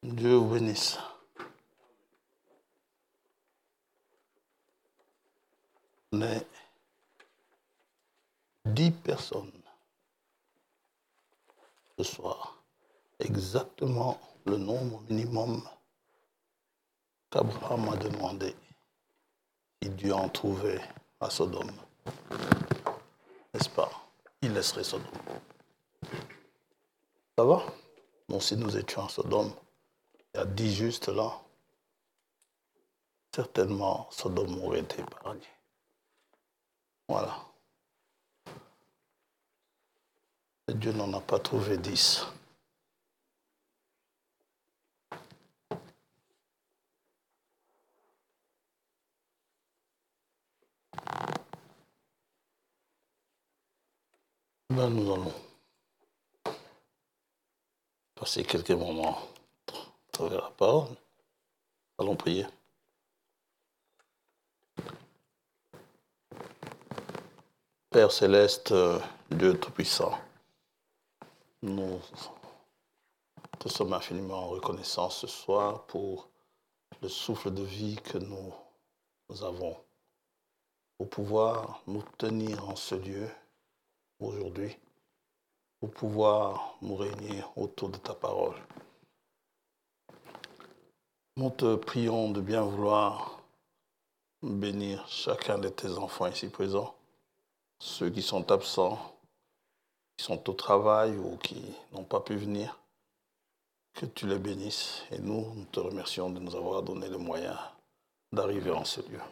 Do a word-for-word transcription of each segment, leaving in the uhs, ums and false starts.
Dieu vous bénisse. On est dix personnes ce soir. Exactement le nombre minimum qu'Abraham a demandé si Dieu en trouvait à Sodome. N'est-ce pas? Il laisserait Sodome. Ça va? Donc si nous étions à Sodome, il y a dix justes là, certainement Sodome aurait été épargné. Voilà. Et Dieu n'en a pas trouvé dix. Ben, nous allons passer quelques moments à travers la parole. Allons prier. Père céleste, Dieu tout-puissant, nous te sommes infiniment reconnaissants ce soir pour le souffle de vie que nous, nous avons, pour pouvoir nous tenir en ce lieu aujourd'hui, pour pouvoir nous réunir autour de ta parole. Nous te prions de bien vouloir bénir chacun de tes enfants ici présents, ceux qui sont absents, qui sont au travail ou qui n'ont pas pu venir, que tu les bénisses. Et nous, nous te remercions de nous avoir donné le moyen d'arriver en ce lieu.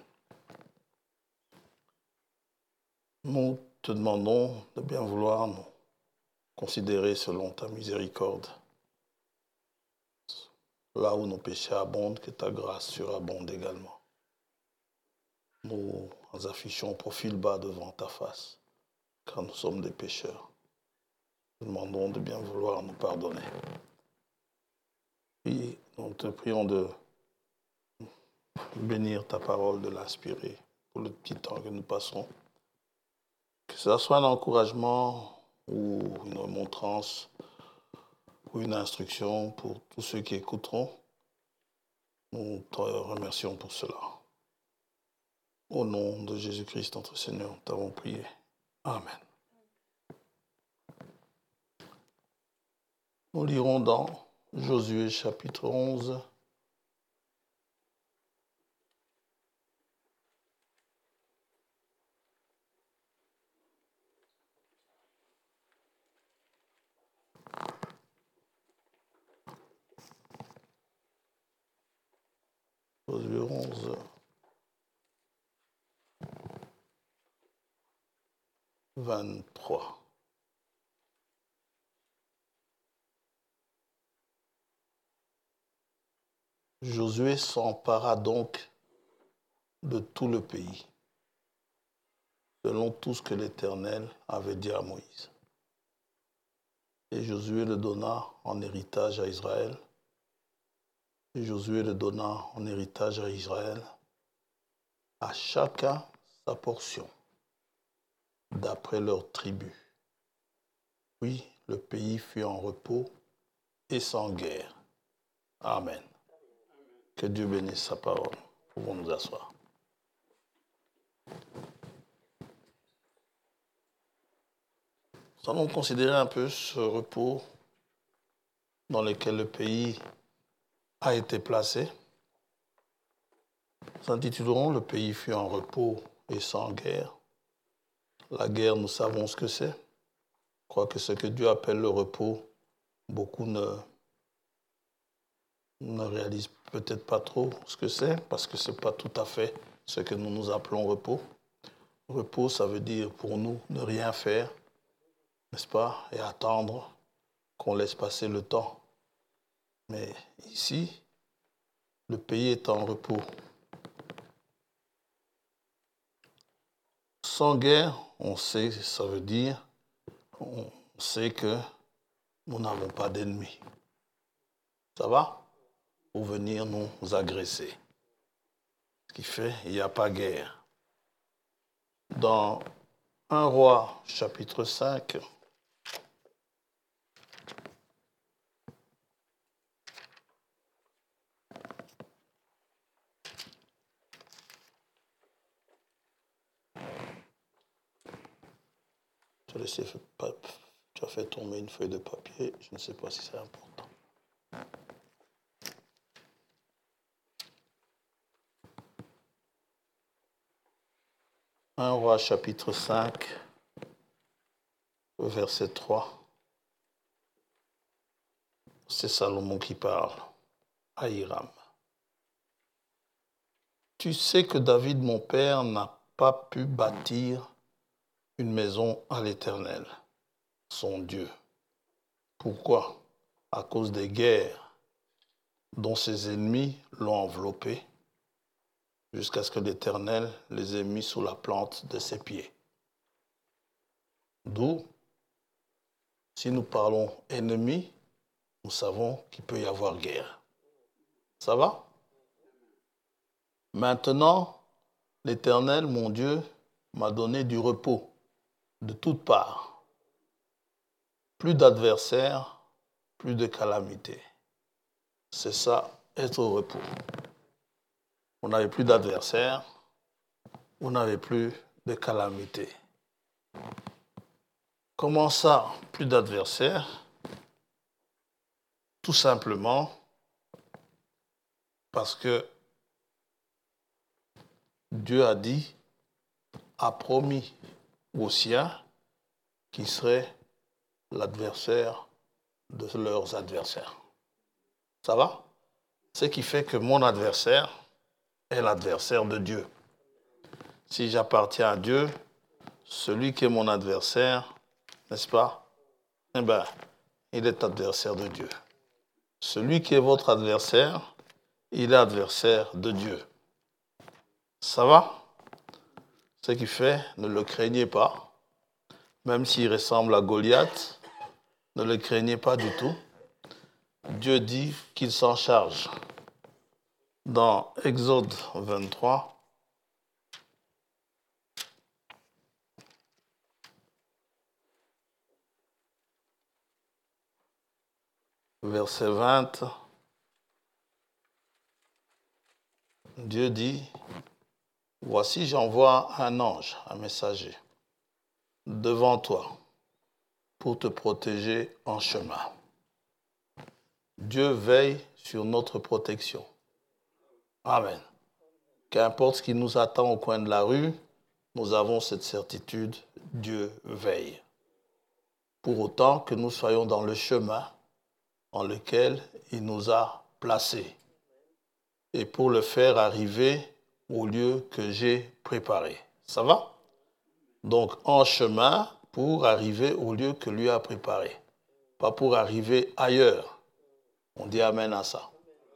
Nous te demandons de bien vouloir nous considérer selon ta miséricorde. Là où nos péchés abondent, que ta grâce surabonde également. Nous affichons profil bas devant ta face, car nous sommes des pécheurs. Nous demandons de bien vouloir nous pardonner. Puis nous te prions de bénir ta parole, de l'inspirer pour le petit temps que nous passerons. Que ce soit un encouragement ou une remontrance ou une instruction pour tous ceux qui écouteront, nous te remercions pour cela. Au nom de Jésus-Christ, notre Seigneur, nous t'avons prié. Amen. Nous lirons dans Josué chapitre onze. Josué onze. vingt-trois. Josué s'empara donc de tout le pays, selon tout ce que l'Éternel avait dit à Moïse. Et Josué le donna en héritage à Israël. Et Josué le donna en héritage à Israël, à chacun sa portion, d'après leur tribu. Puis le pays fut en repos et sans guerre. Amen. Que Dieu bénisse sa parole. Pouvons nous asseoir. Nous allons considérer un peu ce repos dans lequel le pays a été placé. Nous intitulerons « Le pays fut en repos et sans guerre ». La guerre, nous savons ce que c'est. Je crois que ce que Dieu appelle le repos, beaucoup ne, ne réalisent peut-être pas trop ce que c'est, parce que ce n'est pas tout à fait ce que nous nous appelons repos. Repos, ça veut dire pour nous ne rien faire, n'est-ce pas, et attendre qu'on laisse passer le temps. Mais ici, le pays est en repos. Sans guerre, on sait, ça veut dire, on sait que nous n'avons pas d'ennemis. Ça va? Pour venir nous agresser. Ce qui fait, il n'y a pas guerre. Dans un roi, chapitre cinq, Tu as, laissé, tu as fait tomber une feuille de papier. Je ne sais pas si c'est important. un Roi chapitre cinq, verset trois. C'est Salomon qui parle à Hiram. Tu sais que David, mon père, n'a pas pu bâtir une maison à l'Éternel, son Dieu. Pourquoi? À cause des guerres dont ses ennemis l'ont enveloppé, jusqu'à ce que l'Éternel les ait mis sous la plante de ses pieds. D'où, si nous parlons ennemis, nous savons qu'il peut y avoir guerre. Ça va? Maintenant, l'Éternel, mon Dieu, m'a donné du repos de toutes parts. Plus d'adversaires, plus de calamités. C'est ça, être au repos. On n'avait plus d'adversaires, on n'avait plus de calamités. Comment ça, plus d'adversaires? Tout simplement parce que Dieu a dit, a promis aux siens qui serait l'adversaire de leurs adversaires. Ça va? Ce qui fait que mon adversaire est l'adversaire de Dieu. Si j'appartiens à Dieu, celui qui est mon adversaire, n'est-ce pas? Eh bien, il est adversaire de Dieu. Celui qui est votre adversaire, il est adversaire de Dieu. Ça va? Ce qui fait, ne le craignez pas. Même s'il ressemble à Goliath, ne le craignez pas du tout. Dieu dit qu'il s'en charge. Dans Exode vingt-trois, verset vingt, Dieu dit, « Voici, j'envoie un ange, un messager, devant toi, pour te protéger en chemin. » Dieu veille sur notre protection. Amen. Qu'importe ce qui nous attend au coin de la rue, nous avons cette certitude, Dieu veille. Pour autant que nous soyons dans le chemin en lequel il nous a placés et pour le faire arriver au lieu que j'ai préparé. Ça va? Donc, en chemin pour arriver au lieu que lui a préparé. Pas pour arriver ailleurs. On dit amen à ça.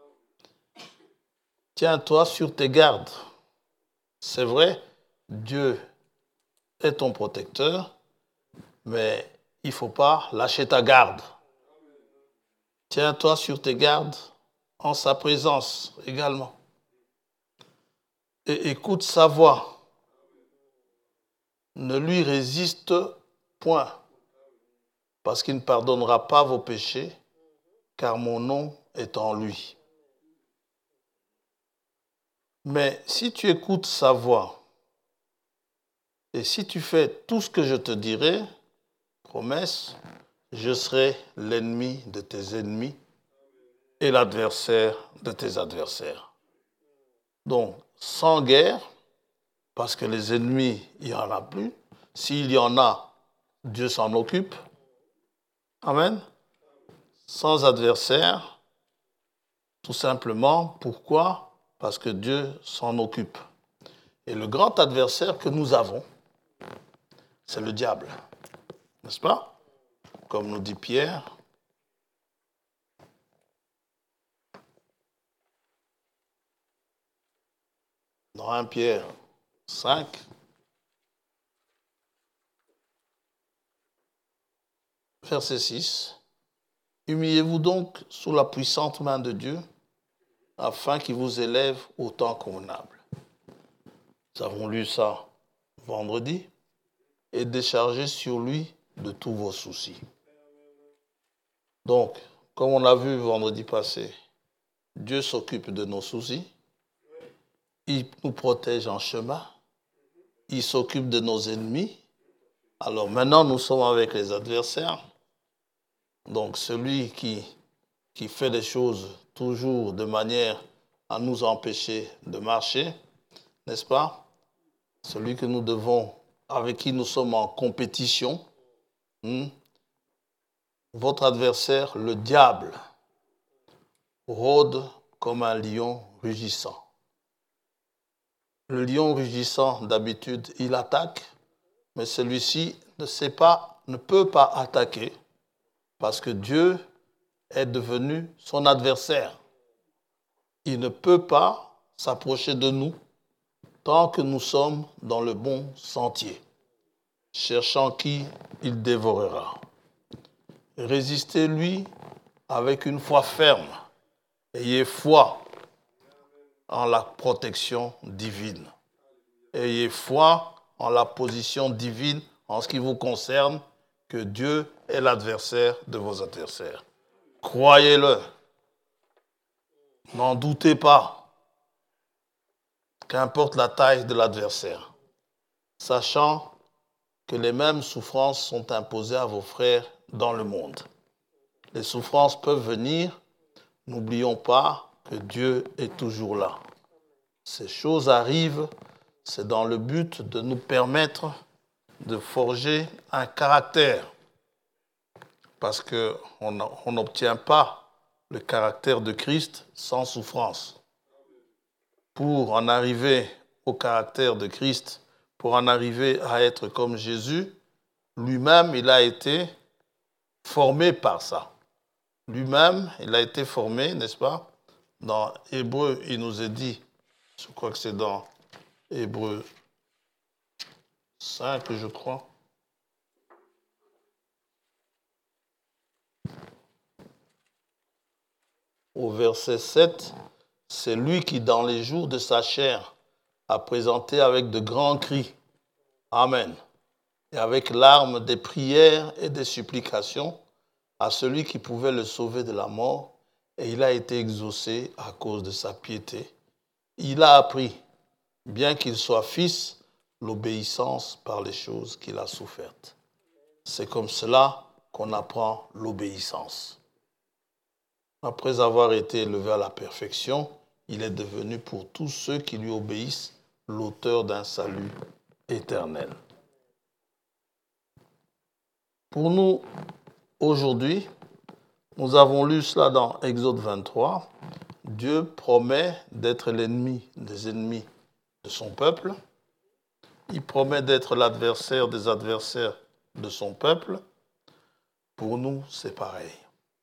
Tiens-toi sur tes gardes. C'est vrai, Dieu est ton protecteur, mais il ne faut pas lâcher ta garde. Tiens-toi sur tes gardes en sa présence également. Et écoute sa voix. Ne lui résiste point, parce qu'il ne pardonnera pas vos péchés, car mon nom est en lui. Mais si tu écoutes sa voix, et si tu fais tout ce que je te dirai, promesse, je serai l'ennemi de tes ennemis et l'adversaire de tes adversaires. Donc, sans guerre, parce que les ennemis, il n'y en a plus. S'il y en a, Dieu s'en occupe. Amen. Sans adversaire, tout simplement, pourquoi? Parce que Dieu s'en occupe. Et le grand adversaire que nous avons, c'est le diable. N'est-ce pas? Comme nous dit Pierre, dans premier Pierre cinq, verset six, « Humiliez-vous donc sous la puissante main de Dieu, afin qu'il vous élève au temps convenable. » Nous avons lu ça vendredi, et déchargez sur lui de tous vos soucis. Donc, comme on l'a vu vendredi passé, Dieu s'occupe de nos soucis, il nous protège en chemin, il s'occupe de nos ennemis, Alors maintenant, nous sommes avec les adversaires. Donc celui qui, qui fait des choses toujours de manière à nous empêcher de marcher, n'est-ce pas? Celui que nous devons, avec qui nous sommes en compétition. Hmm? Votre adversaire, le diable, rôde comme un lion rugissant. Le lion rugissant, d'habitude, il attaque, mais celui-ci ne sait pas, ne peut pas attaquer parce que Dieu est devenu son adversaire. Il ne peut pas s'approcher de nous tant que nous sommes dans le bon sentier, cherchant qui il dévorera. Résistez-lui avec une foi ferme. Ayez foi en la protection divine. Ayez foi en la position divine en ce qui vous concerne, que Dieu est l'adversaire de vos adversaires. Croyez-le. N'en doutez pas. Qu'importe la taille de l'adversaire. Sachant que les mêmes souffrances sont imposées à vos frères dans le monde. Les souffrances peuvent venir. N'oublions pas que Dieu est toujours là. Ces choses arrivent, c'est dans le but de nous permettre de forger un caractère. Parce qu'on n'obtient pas le caractère de Christ sans souffrance. Pour en arriver au caractère de Christ, pour en arriver à être comme Jésus, lui-même, il a été formé par ça. Lui-même, il a été formé, n'est-ce pas? Dans Hébreu, il nous est dit, je crois que c'est dans Hébreu cinq, je crois. Au verset sept, c'est lui qui, dans les jours de sa chair, a présenté avec de grands cris, Amen, et avec larmes des prières et des supplications à celui qui pouvait le sauver de la mort, et il a été exaucé à cause de sa piété. Il a appris, bien qu'il soit fils, l'obéissance par les choses qu'il a souffertes. C'est comme cela qu'on apprend l'obéissance. Après avoir été élevé à la perfection, il est devenu pour tous ceux qui lui obéissent l'auteur d'un salut éternel. Pour nous, aujourd'hui, nous avons lu cela dans Exode vingt-trois. Dieu promet d'être l'ennemi des ennemis de son peuple. Il promet d'être l'adversaire des adversaires de son peuple. Pour nous, c'est pareil.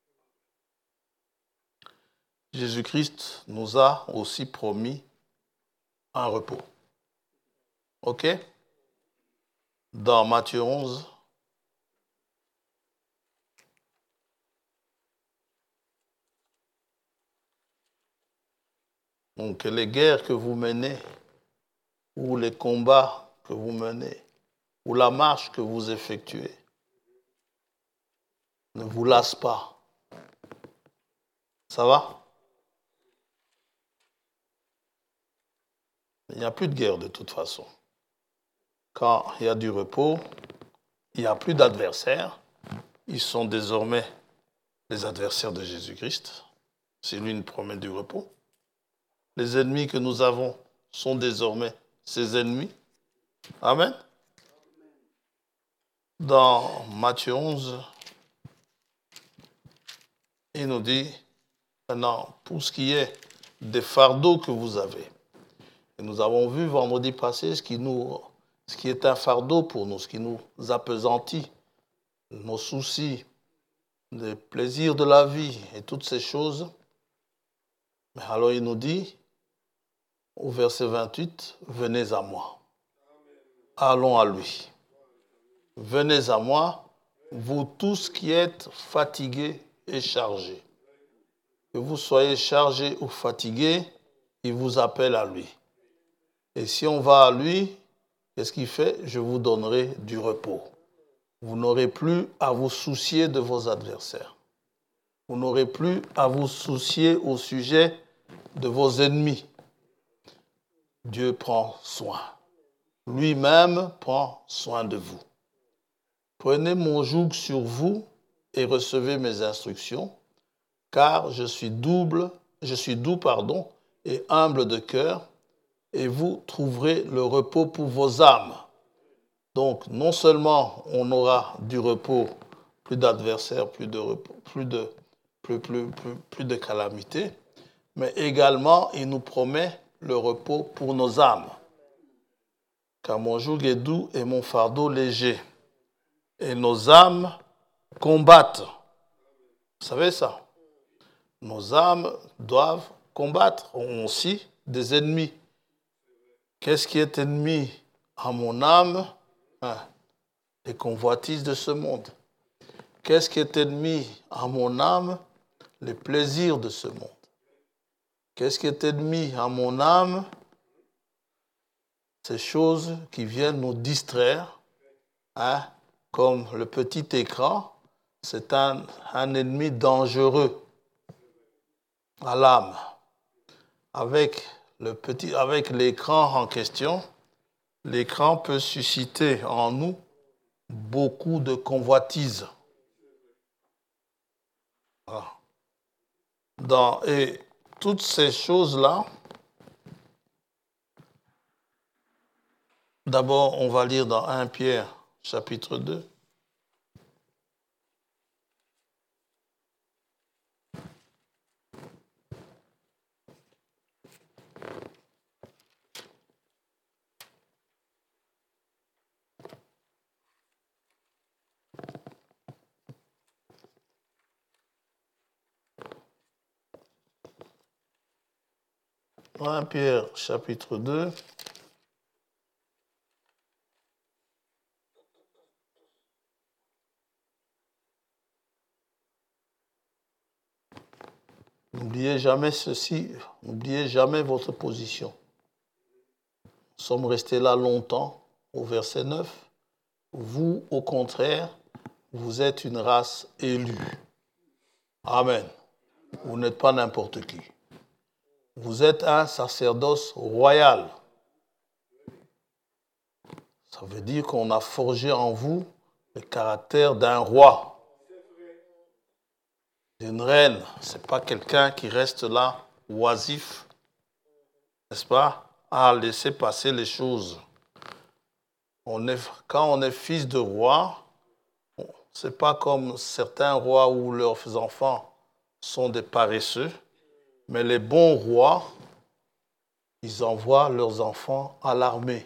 Jésus-Christ nous a aussi promis un repos. OK? Dans Matthieu onze, donc les guerres que vous menez, ou les combats que vous menez, ou la marche que vous effectuez, ne vous lasse pas. Ça va? Il n'y a plus de guerre de toute façon. Quand il y a du repos, il n'y a plus d'adversaires. Ils sont désormais les adversaires de Jésus-Christ. C'est lui une promesse du repos. Les ennemis que nous avons sont désormais ses ennemis. Amen. Dans Matthieu onze, il nous dit, maintenant, pour ce qui est des fardeaux que vous avez, et nous avons vu vendredi passé ce qui, nous, ce qui est un fardeau pour nous, ce qui nous appesantit, nos soucis, les plaisirs de la vie et toutes ces choses. Mais alors il nous dit, au verset vingt-huit, venez à moi. Allons à lui. Venez à moi, vous tous qui êtes fatigués et chargés. Que vous soyez chargés ou fatigués, il vous appelle à lui. Et si on va à lui, qu'est-ce qu'il fait? Je vous donnerai du repos. Vous n'aurez plus à vous soucier de vos adversaires. Vous n'aurez plus à vous soucier au sujet de vos ennemis. Dieu prend soin. Lui-même prend soin de vous. Prenez mon joug sur vous et recevez mes instructions, car je suis double, je suis doux, pardon, et humble de cœur, et vous trouverez le repos pour vos âmes. Donc, non seulement on aura du repos, plus d'adversaires, plus de repos, plus de, plus, plus, plus, plus de calamités, mais également, il nous promet le repos pour nos âmes. Car mon joug est doux et mon fardeau léger. Et nos âmes combattent. Vous savez ça? Nos âmes doivent combattre, ont aussi des ennemis. Qu'est-ce qui est ennemi à mon âme? Hein, les convoitises de ce monde. Qu'est-ce qui est ennemi à mon âme? Les plaisirs de ce monde. Qu'est-ce qui est ennemi à mon âme? Ces choses qui viennent nous distraire, hein, comme le petit écran, c'est un, un ennemi dangereux à l'âme. Avec, le petit, avec l'écran en question, l'écran peut susciter en nous beaucoup de convoitises. Dans, et toutes ces choses-là, d'abord, on va lire dans premier Pierre, chapitre deux. premier Pierre, chapitre deux. N'oubliez jamais ceci, n'oubliez jamais votre position. Nous sommes restés là longtemps, au verset neuf. Vous, au contraire, vous êtes une race élue. Amen. Vous n'êtes pas n'importe qui. Vous êtes un sacerdoce royal. Ça veut dire qu'on a forgé en vous le caractère d'un roi, d'une reine. Ce n'est pas quelqu'un qui reste là oisif, n'est-ce pas, à laisser passer les choses. On est, quand on est fils de roi, ce n'est pas comme certains rois où leurs enfants sont des paresseux, mais les bons rois, ils envoient leurs enfants à l'armée.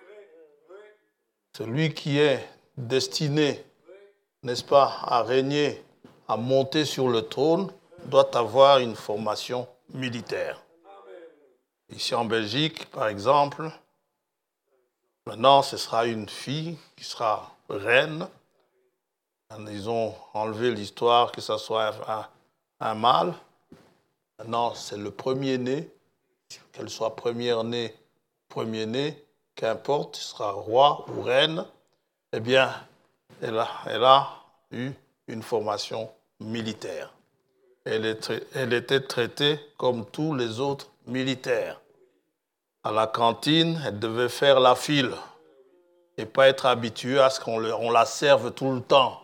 Celui qui est destiné, n'est-ce pas, à régner, à monter sur le trône, doit avoir une formation militaire. Ici en Belgique, par exemple, maintenant ce sera une fille qui sera reine. Ils ont enlevé l'histoire que ce soit un, un, un mâle. Maintenant, c'est le premier-né, qu'elle soit première-née, premier-né, qu'importe, il sera roi ou reine, eh bien, elle a, elle a eu une formation militaire. Elle, est, elle était traitée comme tous les autres militaires. À la cantine, elle devait faire la file et pas être habituée à ce qu'on le, on la serve tout le temps.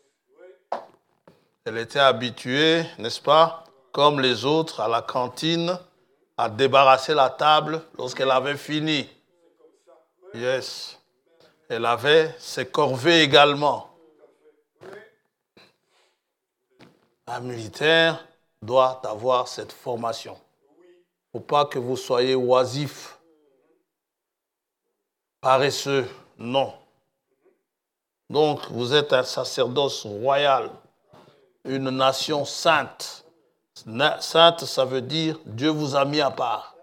Elle était habituée, n'est-ce pas, comme les autres, à la cantine, à débarrasser la table lorsqu'elle avait fini. Yes. Elle avait ses corvées également. Un militaire doit avoir cette formation. Il ne faut pas que vous soyez oisifs, paresseux, non. Donc, vous êtes un sacerdoce royal, une nation sainte. Sainte, ça veut dire Dieu vous a mis à part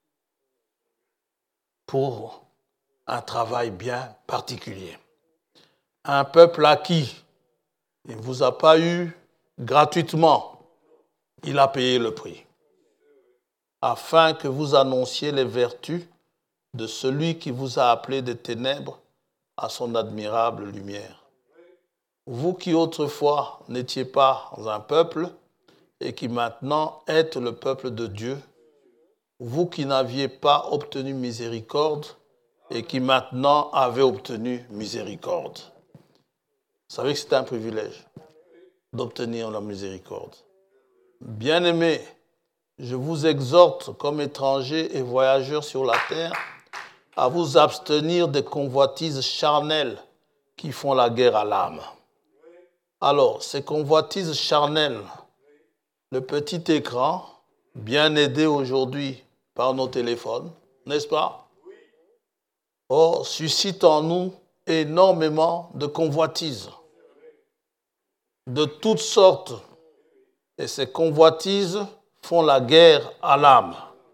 pour un travail bien particulier. Un peuple acquis, il ne vous a pas eu gratuitement, il a payé le prix, afin que vous annonciez les vertus de celui qui vous a appelé des ténèbres à son admirable lumière. Vous qui autrefois n'étiez pas un peuple et qui maintenant êtes le peuple de Dieu, vous qui n'aviez pas obtenu miséricorde et qui maintenant avez obtenu miséricorde. Vous savez que c'est un privilège d'obtenir la miséricorde. Bien-aimés, je vous exhorte comme étrangers et voyageurs sur la terre à vous abstenir des convoitises charnelles qui font la guerre à l'âme. Alors, ces convoitises charnelles, le petit écran, bien aidé aujourd'hui par nos téléphones, n'est-ce pas? Oh, suscite en nous énormément de convoitises, de toutes sortes. Et ces convoitises font la guerre à l'âme.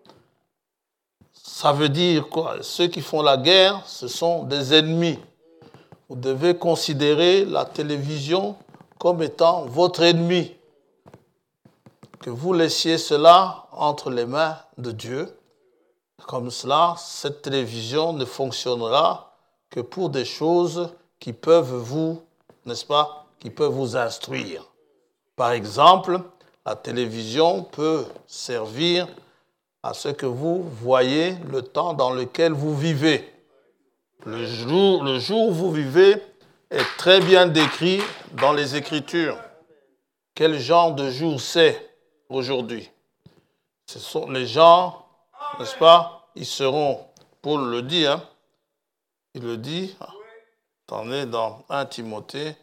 Ça veut dire quoi? Ceux qui font la guerre, ce sont des ennemis. Vous devez considérer la télévision comme étant votre ennemi. Que vous laissiez cela entre les mains de Dieu. Comme cela, cette télévision ne fonctionnera que pour des choses qui peuvent vous, n'est-ce pas, qui peuvent vous instruire. Par exemple, la télévision peut servir à ce que vous voyez le temps dans lequel vous vivez. Le jour, le jour où vous vivez est très bien décrit dans les Écritures. Quel genre de jour c'est aujourd'hui? Ce sont les gens, n'est-ce pas? Ils seront, Paul le dit, hein? Il le dit, attendez, dans premier Timothée.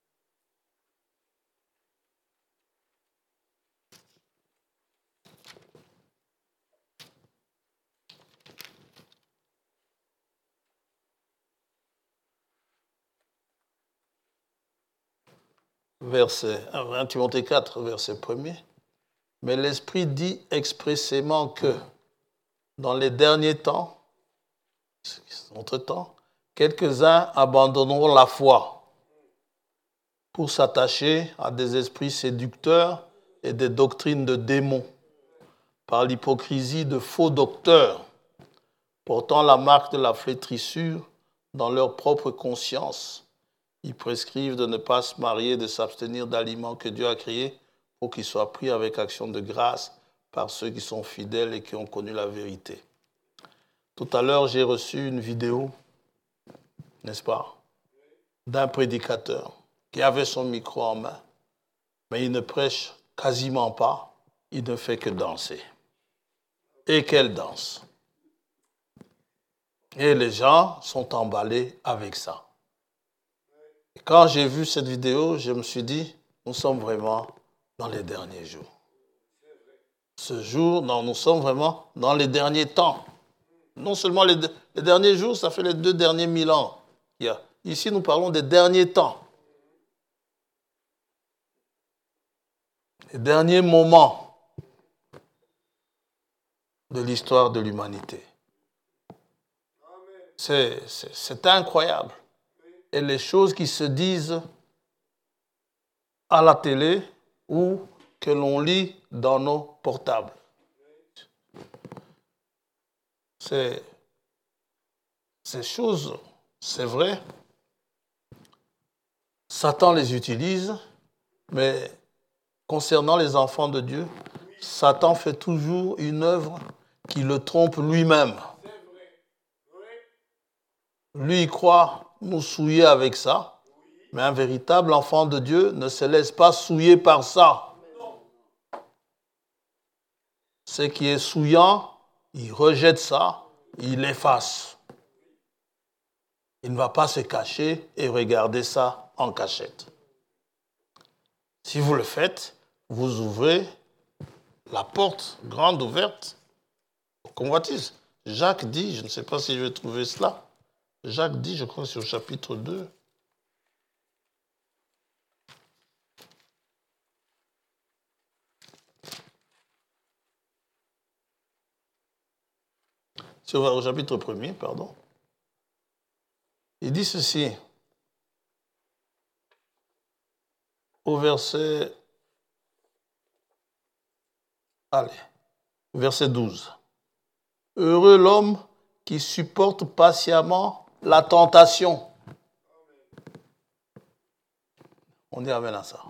Verset, premier Timothée quatre, verset premier. Mais l'Esprit dit expressément que dans les derniers temps, entre-temps, quelques-uns abandonneront la foi pour s'attacher à des esprits séducteurs et des doctrines de démons, par l'hypocrisie de faux docteurs, portant la marque de la flétrissure dans leur propre conscience. Ils prescrivent de ne pas se marier, de s'abstenir d'aliments que Dieu a créés pour qu'ils soient pris avec action de grâce par ceux qui sont fidèles et qui ont connu la vérité. Tout à l'heure, j'ai reçu une vidéo, n'est-ce pas, d'un prédicateur qui avait son micro en main, mais il ne prêche quasiment pas, il ne fait que danser. Et quelle danse! Et les gens sont emballés avec ça. Et quand j'ai vu cette vidéo, je me suis dit, nous sommes vraiment dans les derniers jours. Ce jour, non, nous sommes vraiment dans les derniers temps. Non seulement les, les derniers jours, ça fait les deux derniers mille ans. Ici, nous parlons des derniers temps. Les derniers moments de l'histoire de l'humanité. C'est, c'est, c'est incroyable. Et les choses qui se disent à la télé ou que l'on lit dans nos portables. C'est, ces choses, c'est vrai, Satan les utilise, mais concernant les enfants de Dieu, Satan fait toujours une œuvre qui le trompe lui-même. Lui, il croit nous souiller avec ça, mais un véritable enfant de Dieu ne se laisse pas souiller par ça. Ce qui est souillant, il rejette ça, il l'efface. Il ne va pas se cacher et regarder ça en cachette. Si vous le faites, vous ouvrez la porte grande ouverte aux convoitises. Jacques dit, je ne sais pas si je vais trouver cela, Jacques dit, je crois, sur le chapitre deux, sur le chapitre premier, pardon, il dit ceci, au verset, allez, verset douze. Heureux l'homme qui supporte patiemment la tentation. On dit amen à ça.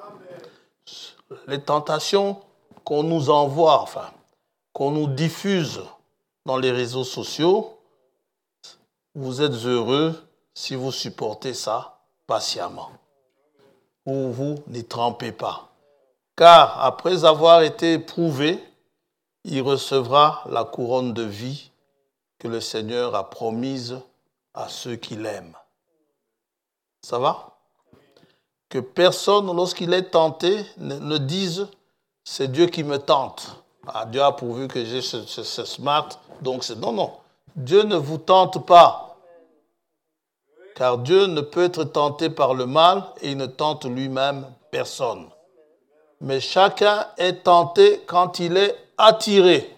Les tentations qu'on nous envoie, enfin, qu'on nous diffuse dans les réseaux sociaux, vous êtes heureux si vous supportez ça patiemment. ou vous n'y trempez pas. Car après avoir été éprouvé, il recevra la couronne de vie que le Seigneur a promise à ceux qui l'aiment. Ça va? Que personne, lorsqu'il est tenté, ne, ne dise « c'est Dieu qui me tente ». Ah, Dieu a pourvu que j'ai ce, ce, ce smart, donc c'est... Non, non. Dieu ne vous tente pas. Car Dieu ne peut être tenté par le mal et il ne tente lui-même personne. Mais chacun est tenté quand il est attiré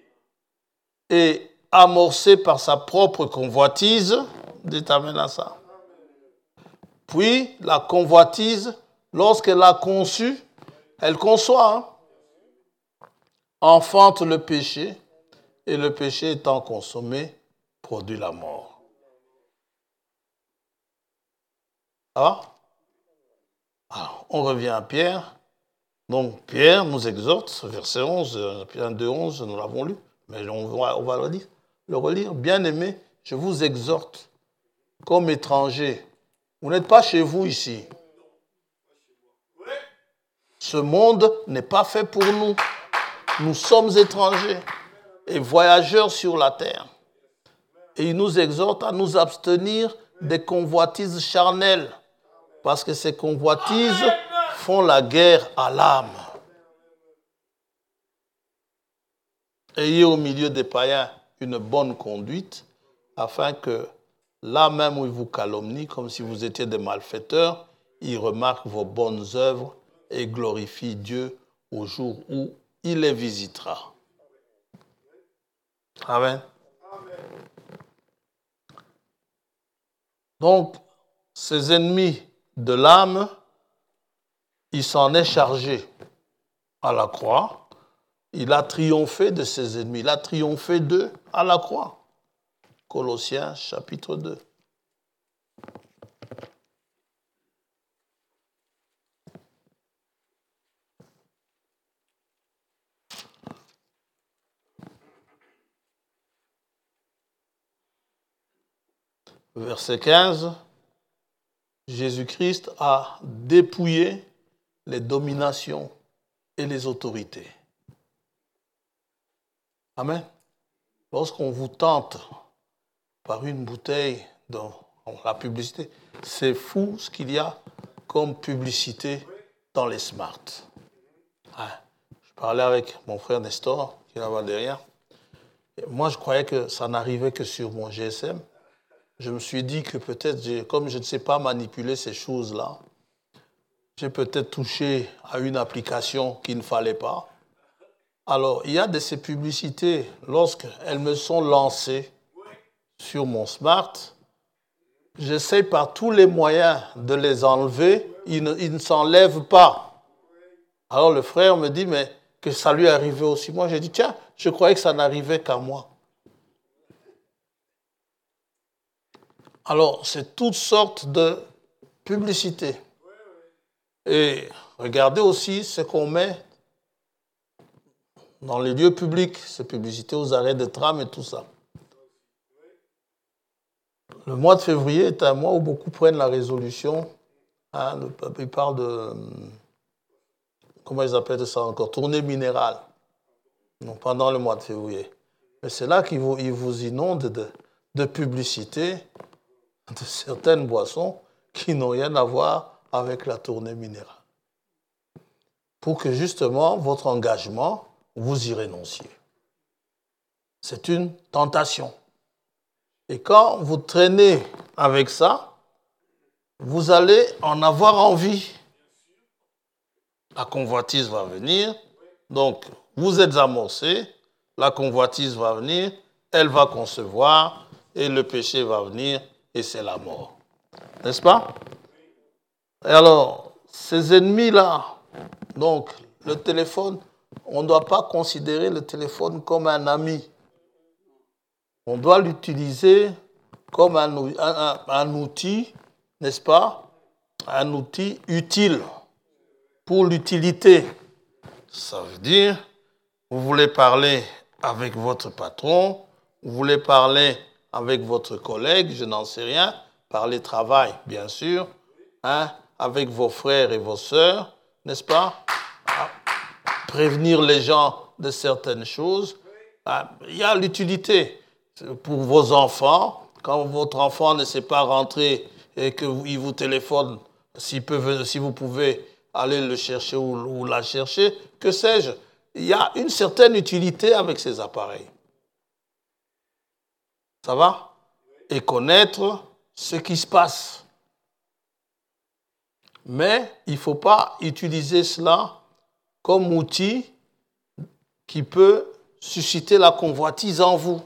et amorcé par sa propre convoitise. Dites amen à ça. Puis la convoitise, lorsqu'elle a conçu, elle conçoit, hein, enfante le péché, et le péché étant consommé, produit la mort. Ah? Alors, on revient à Pierre. Donc, Pierre nous exhorte, verset onze, Pierre deux, onze, nous l'avons lu, mais on va, on va le relire. Le relire. Bien-aimés, je vous exhorte, comme étrangers. Vous n'êtes pas chez vous ici. Ce monde n'est pas fait pour nous. Nous sommes étrangers et voyageurs sur la terre. Et il nous exhorte à nous abstenir des convoitises charnelles, parce que ces convoitises font la guerre à l'âme. Ayez au milieu des païens une bonne conduite, afin que là même où ils vous calomnient, comme si vous étiez des malfaiteurs, ils remarquent vos bonnes œuvres et glorifient Dieu au jour où il les visitera. Amen. Donc, ces ennemis de l'âme, il s'en est chargé à la croix. Il a triomphé de ses ennemis. Il a triomphé d'eux à la croix. Colossiens chapitre deux. Verset quinze. Jésus-Christ a dépouillé les dominations et les autorités. Amen. Lorsqu'on vous tente par une bouteille dans la publicité, c'est fou ce qu'il y a comme publicité dans les smarts. Ouais. Je parlais avec mon frère Nestor, qui est là-bas derrière. Et moi, je croyais que ça n'arrivait que sur mon G S M. Je me suis dit que peut-être, comme je ne sais pas manipuler ces choses-là, j'ai peut-être touché à une application qu'il ne fallait pas. Alors, il y a de ces publicités, lorsqu'elles me sont lancées sur mon smart, j'essaie par tous les moyens de les enlever, ils ne, ils ne s'enlèvent pas. Alors le frère me dit, mais que ça lui arrivait aussi. Moi, j'ai dit, tiens, je croyais que ça n'arrivait qu'à moi. Alors, c'est toutes sortes de publicités. Et regardez aussi ce qu'on met dans les lieux publics, ces publicités aux arrêts de tram et tout ça. Le mois de février est un mois où beaucoup prennent la résolution. Hein, ils parlent de... Comment ils appellent ça encore? Tournée minérale. Non, pendant le mois de février. Mais c'est là qu'ils vous, ils vous inondent de, de publicité de certaines boissons qui n'ont rien à voir avec la tournée minérale. Pour que justement votre engagement, vous y renonciez. C'est une tentation. Et quand vous traînez avec ça, vous allez en avoir envie. La convoitise va venir, donc vous êtes amorcé, la convoitise va venir, elle va concevoir, et le péché va venir, et c'est la mort. N'est-ce pas? Et alors, ces ennemis-là, donc le téléphone, on ne doit pas considérer le téléphone comme un ami. On doit l'utiliser comme un, un, un, un outil, n'est-ce pas? Un outil utile pour l'utilité. Ça veut dire, vous voulez parler avec votre patron, vous voulez parler avec votre collègue, je n'en sais rien, parler travail, bien sûr, hein, avec vos frères et vos sœurs, n'est-ce pas? À prévenir les gens de certaines choses. Il y a l'utilité pour vos enfants. Quand votre enfant ne sait pas rentrer et qu'il vous téléphone, s'il peut, si vous pouvez aller le chercher ou, ou la chercher, que sais-je? Il y a une certaine utilité avec ces appareils. Ça va? Et connaître ce qui se passe. Mais il ne faut pas utiliser cela comme outil qui peut susciter la convoitise en vous.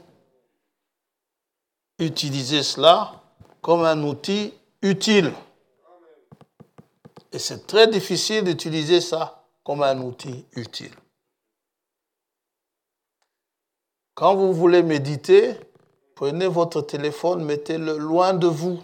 Utilisez cela comme un outil utile. Et c'est très difficile d'utiliser ça comme un outil utile. Quand vous voulez méditer, prenez votre téléphone, mettez-le loin de vous.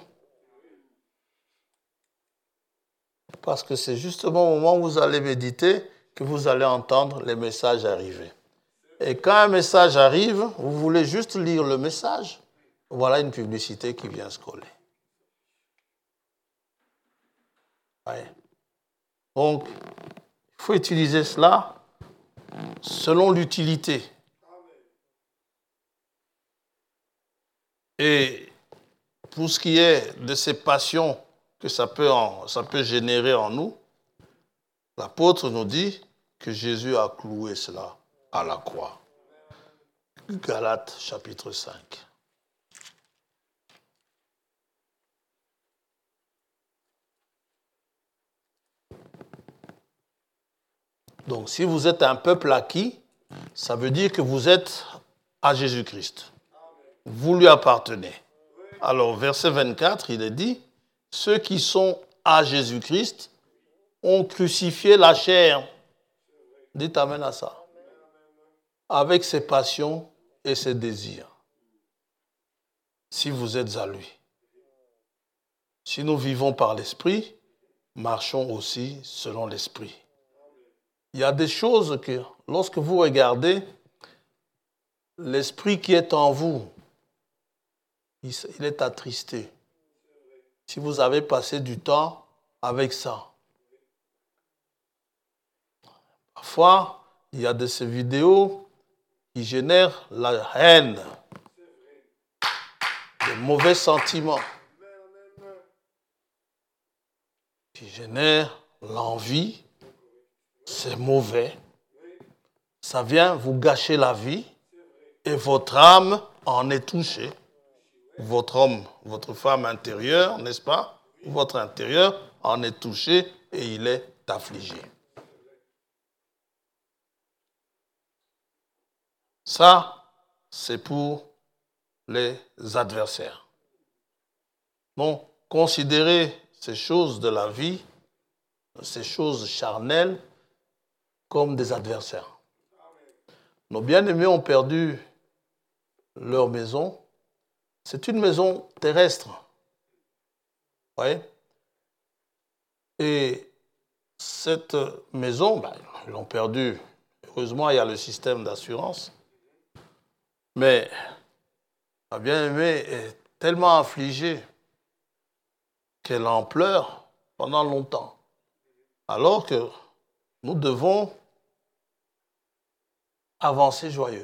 Parce que c'est justement au moment où vous allez méditer que vous allez entendre les messages arriver. Et quand un message arrive, vous voulez juste lire le message, voilà une publicité qui vient se coller. Ouais. Donc, il faut utiliser cela selon l'utilité. Et pour ce qui est de ces passions que ça peut, en, ça peut générer en nous, l'apôtre nous dit que Jésus a cloué cela à la croix. Galates chapitre cinq. Donc, si vous êtes un peuple acquis, ça veut dire que vous êtes à Jésus-Christ. Vous lui appartenez. Alors, verset vingt-quatre, il est dit, ceux qui sont à Jésus-Christ ont crucifié la chair. Dites amen à ça. Avec ses passions et ses désirs. Si vous êtes à lui. Si nous vivons par l'esprit, marchons aussi selon l'esprit. Il y a des choses que, lorsque vous regardez, l'esprit qui est en vous, il est attristé. Si vous avez passé du temps avec ça. Parfois, il y a de ces vidéos qui génèrent la haine, des mauvais sentiments, qui génèrent l'envie. C'est mauvais. Ça vient vous gâcher la vie et votre âme en est touchée. Votre homme, votre femme intérieure, n'est-ce pas? Votre intérieur en est touché et il est affligé. Ça, c'est pour les adversaires. Donc, considérez ces choses de la vie, ces choses charnelles, comme des adversaires. Nos bien-aimés ont perdu leur maison. C'est une maison terrestre. Vous voyez? Et cette maison, ben, ils l'ont perdue. Heureusement, il y a le système d'assurance. Mais ma bien-aimée est tellement affligée qu'elle en pleure pendant longtemps. Alors que nous devons avancer joyeux.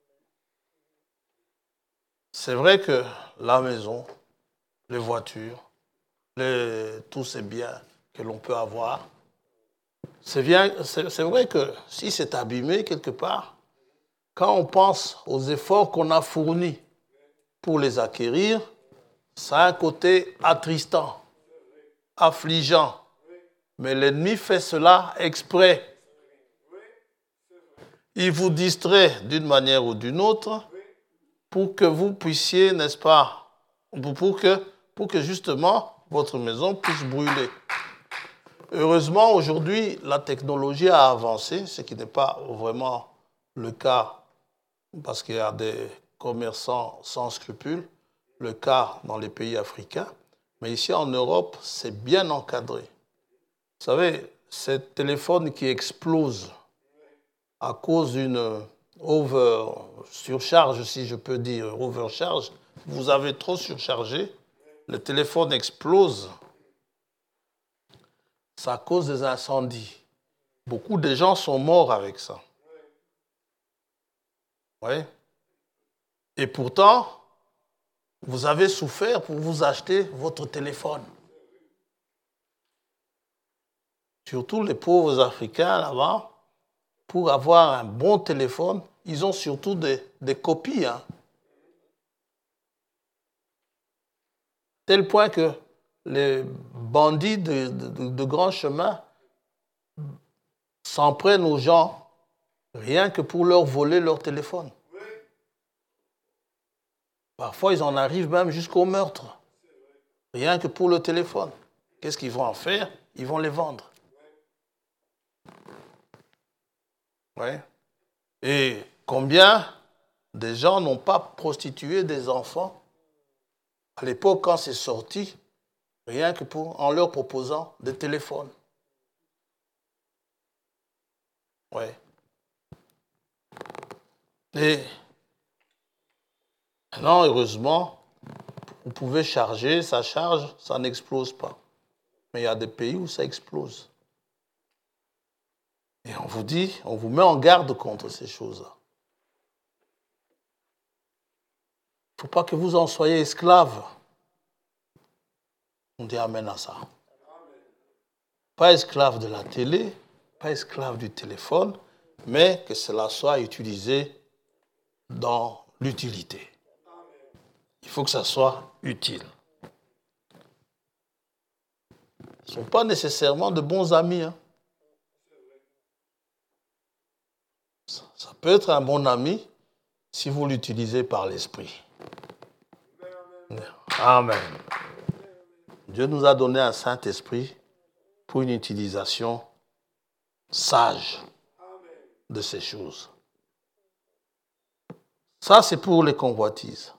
C'est vrai que la maison, les voitures, les, tous ces biens que l'on peut avoir, c'est, bien, c'est, c'est vrai que si c'est abîmé quelque part, quand on pense aux efforts qu'on a fournis pour les acquérir, ça a un côté attristant, affligeant. Mais l'ennemi fait cela exprès. Il vous distrait d'une manière ou d'une autre pour que vous puissiez, n'est-ce pas, pour que, pour que justement votre maison puisse brûler. Heureusement, aujourd'hui, la technologie a avancé, ce qui n'est pas vraiment le cas parce qu'il y a des commerçants sans scrupules, le cas dans les pays africains. Mais ici en Europe, c'est bien encadré. Vous savez, ces téléphones qui explosent à cause d'une over surcharge, si je peux dire, overcharge, vous avez trop surchargé, le téléphone explose. ça cause des incendies. Beaucoup de gens sont morts avec ça. Oui. Et pourtant, vous avez souffert pour vous acheter votre téléphone. Surtout les pauvres Africains là-bas, pour avoir un bon téléphone, ils ont surtout des, des copies. Hein. Tel point que les bandits de, de, de grand chemin s'en prennent aux gens rien que pour leur voler leur téléphone. Parfois, ils en arrivent même jusqu'au meurtre. Rien que pour le téléphone. Qu'est-ce qu'ils vont en faire? Ils vont les vendre. Ouais. Et combien de gens n'ont pas prostitué des enfants à l'époque quand c'est sorti, rien que pour, en leur proposant des téléphones. Ouais. Et maintenant, heureusement, vous pouvez charger, ça charge, ça n'explose pas. Mais il y a des pays où ça explose. Et on vous dit, on vous met en garde contre ces choses-là. Il ne faut pas que vous en soyez esclaves. On dit amen à ça. Pas esclave de la télé, pas esclave du téléphone, mais que cela soit utilisé dans l'utilité. Il faut que ça soit utile. Ils ne sont pas nécessairement de bons amis. Hein. Ça peut être un bon ami si vous l'utilisez par l'esprit. Amen. Dieu nous a donné un Saint-Esprit pour une utilisation sage de ces choses. Ça, c'est pour les convoitises.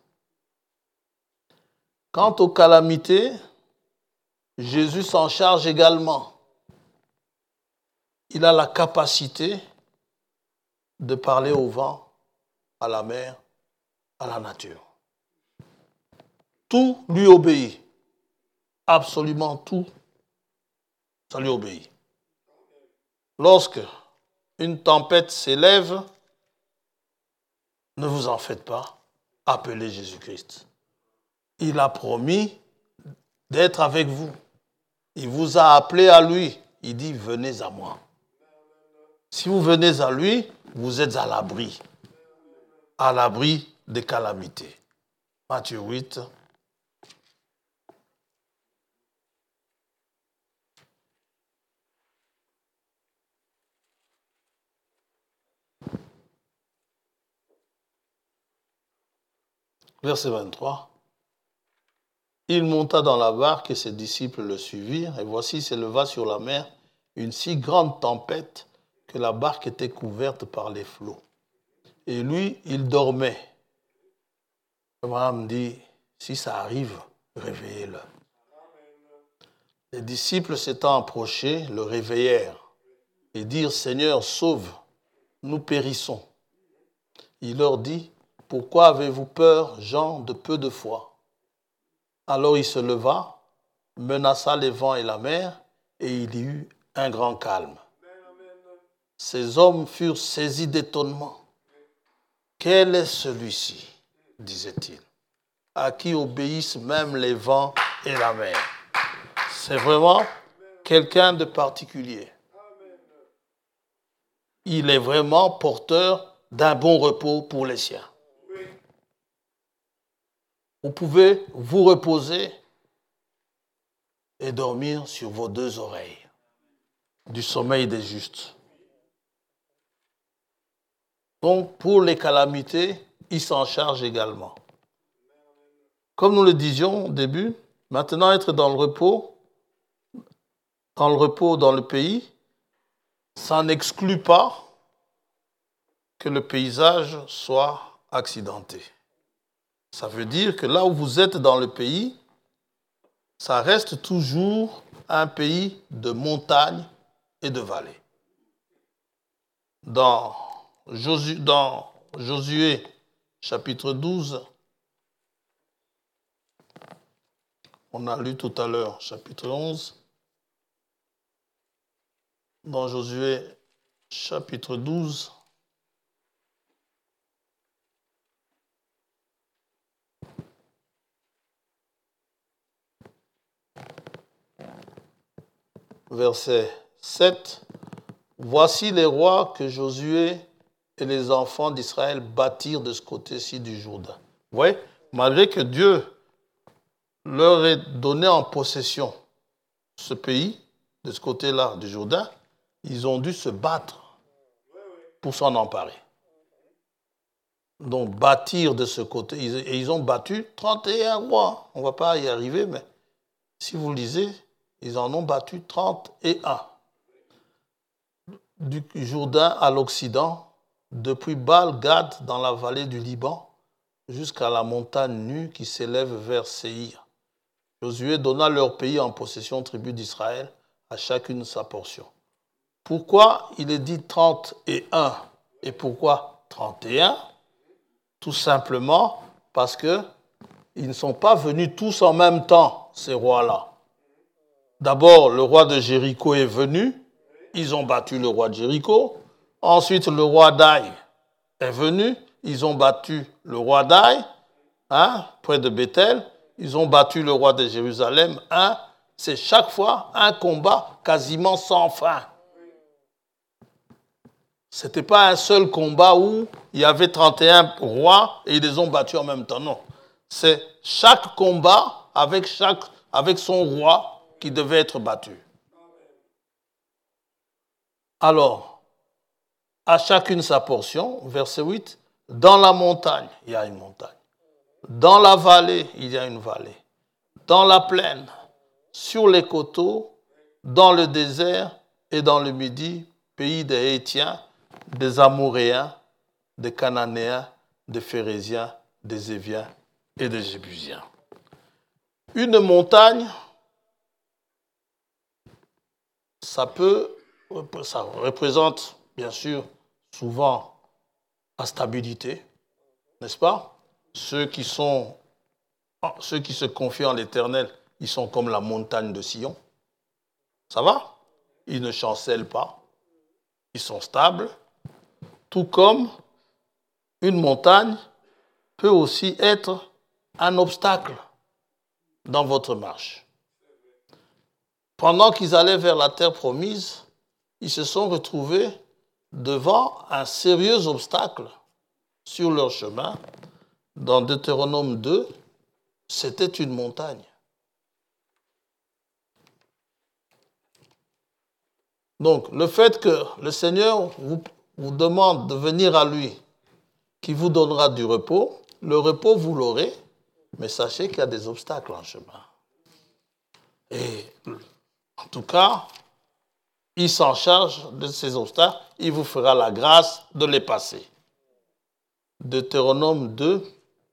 Quant aux calamités, Jésus s'en charge également. Il a la capacité de parler au vent, à la mer, à la nature. Tout lui obéit. Absolument tout, ça lui obéit. Lorsque une tempête s'élève, ne vous en faites pas, appelez Jésus-Christ. Il a promis d'être avec vous. Il vous a appelé à lui. Il dit, venez à moi. Si vous venez à lui, vous êtes à l'abri. À l'abri des calamités. Matthieu huit. Verset vingt-trois. Il monta dans la barque et ses disciples le suivirent. Et voici s'éleva sur la mer une si grande tempête que la barque était couverte par les flots. Et lui, il dormait. Abraham dit, si ça arrive, réveillez-le. Les disciples s'étant approchés, le réveillèrent et dirent, Seigneur, sauve, nous périssons. Il leur dit, pourquoi avez-vous peur, gens de peu de foi? Alors il se leva, menaça les vents et la mer, et il y eut un grand calme. Ces hommes furent saisis d'étonnement. Quel est celui-ci, disait-il, à qui obéissent même les vents et la mer? C'est vraiment quelqu'un de particulier. Il est vraiment porteur d'un bon repos pour les siens. Vous pouvez vous reposer et dormir sur vos deux oreilles, du sommeil des justes. Donc, pour les calamités, il s'en charge également. Comme nous le disions au début, maintenant être dans le repos, dans le repos dans le pays, ça n'exclut pas que le paysage soit accidenté. Ça veut dire que là où vous êtes dans le pays, ça reste toujours un pays de montagnes et de vallées. Dans Josué, dans Josué chapitre douze, on a lu tout à l'heure, chapitre onze, dans Josué chapitre douze. Verset sept. Voici les rois que Josué et les enfants d'Israël bâtirent de ce côté-ci du Jourdain. Vous voyez, malgré que Dieu leur ait donné en possession ce pays, de ce côté-là du Jourdain, ils ont dû se battre pour s'en emparer. Donc, bâtir de ce côté. Et ils ont battu trente et un rois. On ne va pas y arriver, mais si vous lisez, ils en ont battu trente et un. Du Jourdain à l'Occident, depuis Baal-Gad dans la vallée du Liban, jusqu'à la montagne nue qui s'élève vers Séhir. Josué donna leur pays en possession aux tribus d'Israël, à chacune sa portion. Pourquoi il est dit trente et un et pourquoi trente et un? Tout simplement parce qu'ils ne sont pas venus tous en même temps, ces rois-là. D'abord, le roi de Jéricho est venu, ils ont battu le roi de Jéricho. Ensuite, le roi d'Aï est venu, ils ont battu le roi d'Aï, hein, près de Bethel. Ils ont battu le roi de Jérusalem. Hein, c'est chaque fois un combat quasiment sans fin. Ce n'était pas un seul combat où il y avait trente et un rois et ils les ont battus en même temps. Non. C'est chaque combat avec, chaque, avec son roi qui devait être battu. Alors, à chacune sa portion, verset huit, dans la montagne, il y a une montagne. Dans la vallée, il y a une vallée. Dans la plaine, sur les coteaux, dans le désert et dans le Midi, pays des Hétiens, des Amoréens, des Cananéens, des Phérésiens, des Éviens et des Jébusiens. Une montagne, ça peut, ça représente bien sûr souvent la stabilité, n'est-ce pas? Ceux qui sont, ceux qui se confient en l'Éternel, ils sont comme la montagne de Sion. Ça va? Ils ne chancellent pas. Ils sont stables. Tout comme une montagne peut aussi être un obstacle dans votre marche. Pendant qu'ils allaient vers la terre promise, ils se sont retrouvés devant un sérieux obstacle sur leur chemin. Dans Deutéronome deux, c'était une montagne. Donc, le fait que le Seigneur vous, vous demande de venir à lui, qui vous donnera du repos, le repos vous l'aurez, mais sachez qu'il y a des obstacles en chemin. Et en tout cas, il s'en charge de ces obstacles, il vous fera la grâce de les passer. Deutéronome deux,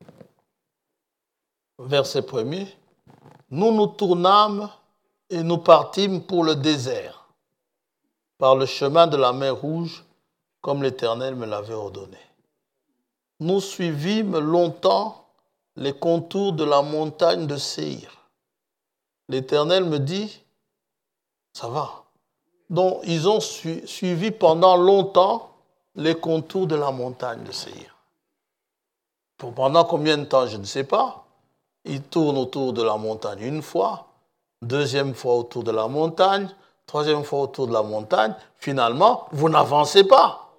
verset premier. Nous nous tournâmes et nous partîmes pour le désert, par le chemin de la mer Rouge, comme l'Éternel me l'avait ordonné. Nous suivîmes longtemps les contours de la montagne de Séhir. L'Éternel me dit, ça va. Donc, ils ont su- suivi pendant longtemps les contours de la montagne de Séhir. Pour pendant combien de temps, je ne sais pas. Ils tournent autour de la montagne une fois, deuxième fois autour de la montagne, troisième fois autour de la montagne. Finalement, vous n'avancez pas.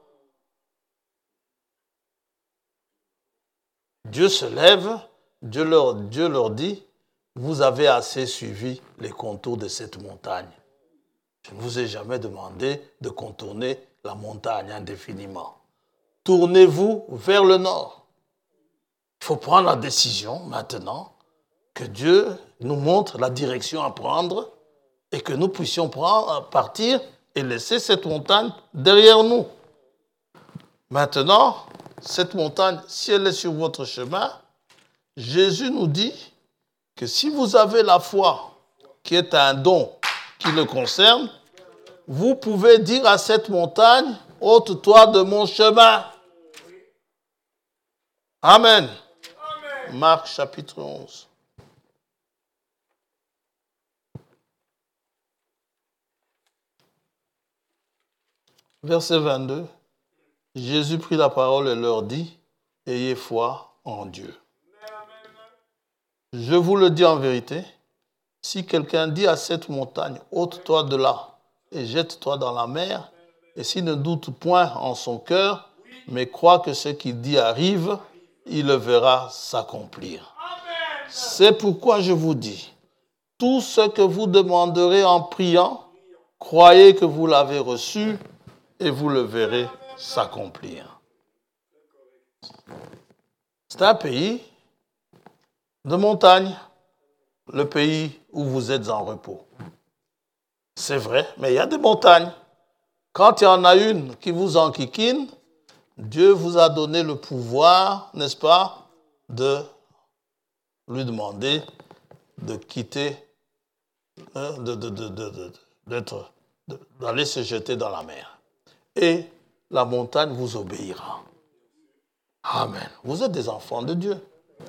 Dieu se lève, Dieu leur, Dieu leur dit, vous avez assez suivi les contours de cette montagne. Je ne vous ai jamais demandé de contourner la montagne indéfiniment. Tournez-vous vers le nord. Il faut prendre la décision maintenant que Dieu nous montre la direction à prendre et que nous puissions prendre, partir et laisser cette montagne derrière nous. Maintenant, cette montagne, si elle est sur votre chemin, Jésus nous dit que si vous avez la foi, qui est un don qui le concerne, vous pouvez dire à cette montagne, ôte-toi de mon chemin. Amen. Amen. Marc chapitre onze. Verset vingt-deux. Jésus prit la parole et leur dit, « Ayez foi en Dieu. Je vous le dis en vérité, si quelqu'un dit à cette montagne, ôte-toi de là et jette-toi dans la mer, et s'il ne doute point en son cœur, mais croit que ce qu'il dit arrive, il le verra s'accomplir. C'est pourquoi je vous dis, tout ce que vous demanderez en priant, croyez que vous l'avez reçu et vous le verrez s'accomplir. » C'est un pays de montagne, le pays où vous êtes en repos. C'est vrai, mais il y a des montagnes. Quand il y en a une qui vous enquiquine, Dieu vous a donné le pouvoir, n'est-ce pas, de lui demander de quitter, de, de, de, de, de, d'être, de, d'aller se jeter dans la mer. Et la montagne vous obéira. Amen. Vous êtes des enfants de Dieu.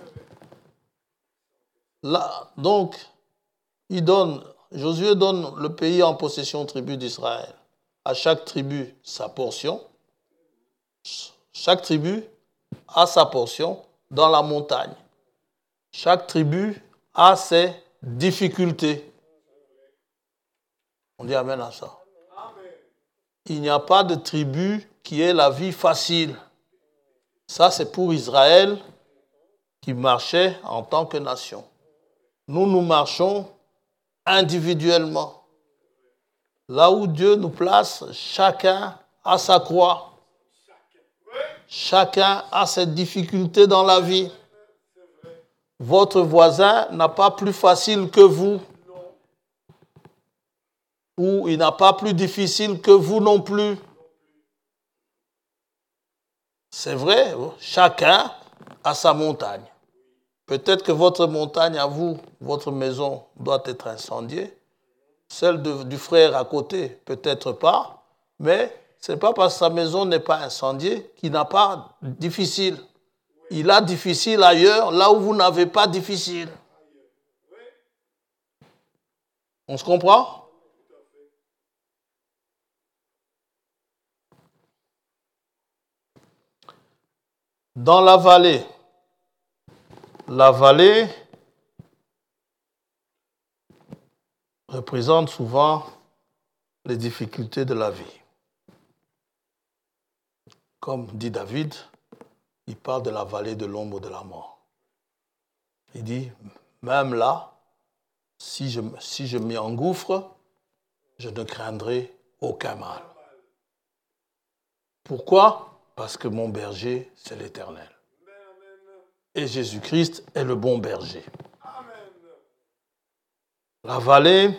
Là, donc, il donne, Josué donne le pays en possession aux tribus d'Israël. À chaque tribu, sa portion. Chaque tribu a sa portion dans la montagne. Chaque tribu a ses difficultés. On dit amen à ça. Il n'y a pas de tribu qui ait la vie facile. Ça, c'est pour Israël qui marchait en tant que nation. Nous, nous marchons individuellement. Là où Dieu nous place, chacun a sa croix. Chacun a ses difficultés dans la vie. Votre voisin n'a pas plus facile que vous. Ou il n'a pas plus difficile que vous non plus. C'est vrai, chacun a sa montagne. Peut-être que votre montagne à vous, votre maison doit être incendiée. Celle de, du frère à côté, peut-être pas. Mais ce n'est pas parce que sa maison n'est pas incendiée qu'il n'a pas difficile. Il a difficile ailleurs, là où vous n'avez pas difficile. On se comprend? Dans la vallée, la vallée représente souvent les difficultés de la vie. Comme dit David, il parle de la vallée de l'ombre de la mort. Il dit, même là, si je, si je m'y engouffre, je ne craindrai aucun mal. Pourquoi? Parce que mon berger, c'est l'Éternel. Et Jésus-Christ est le bon berger. La vallée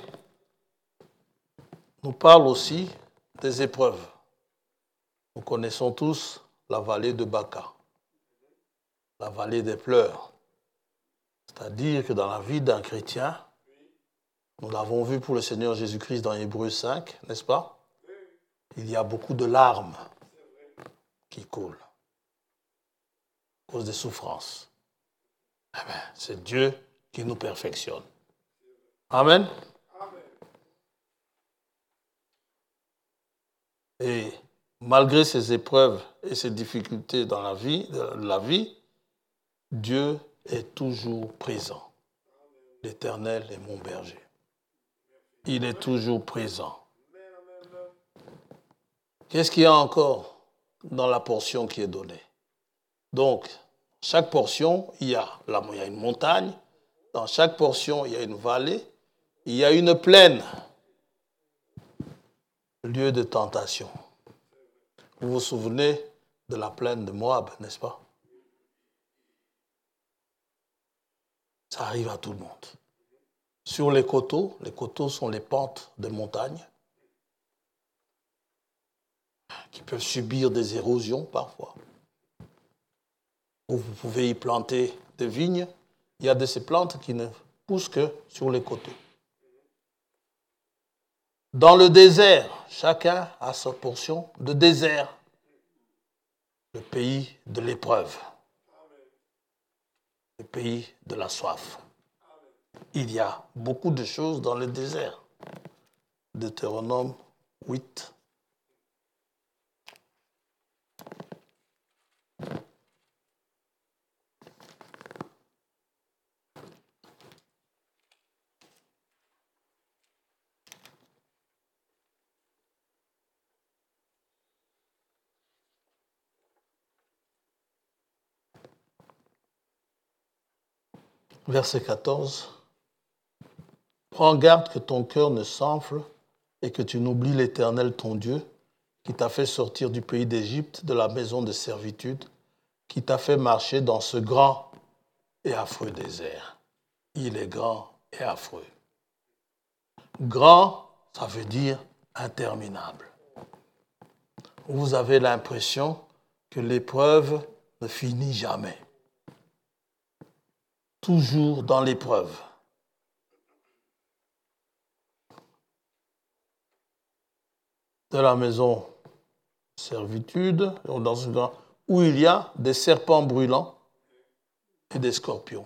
nous parle aussi des épreuves. Nous connaissons tous la vallée de Baca, la vallée des pleurs. C'est-à-dire que dans la vie d'un chrétien, nous l'avons vu pour le Seigneur Jésus-Christ dans Hébreux cinq, n'est-ce pas? Il y a beaucoup de larmes qui coulent à cause des souffrances. Eh bien, c'est Dieu qui nous perfectionne. Amen. Et malgré ces épreuves et ces difficultés dans la vie, la vie, Dieu est toujours présent. L'Éternel est mon berger. Il est toujours présent. Qu'est-ce qu'il y a encore dans la portion qui est donnée? Donc, chaque portion, il y a, là, il y a une montagne. Dans chaque portion, il y a une vallée. Il y a une plaine. Lieu de tentation. Vous vous souvenez de la plaine de Moab, n'est-ce pas? Ça arrive à tout le monde. Sur les coteaux, les coteaux sont les pentes de montagne qui peuvent subir des érosions parfois. Où vous pouvez y planter des vignes. Il y a de ces plantes qui ne poussent que sur les coteaux. Dans le désert, chacun a sa portion de désert. Le pays de l'épreuve. Le pays de la soif. Il y a beaucoup de choses dans le désert. Deutéronome huit. verset quatorze. Prends garde que ton cœur ne s'enfle et que tu n'oublies l'Éternel ton Dieu, qui t'a fait sortir du pays d'Égypte, de la maison de servitude, qui t'a fait marcher dans ce grand et affreux désert. Il est grand et affreux. Grand, ça veut dire interminable. Vous avez l'impression que l'épreuve ne finit jamais. Toujours dans l'épreuve. De la maison servitude, dans ce grand, où il y a des serpents brûlants et des scorpions.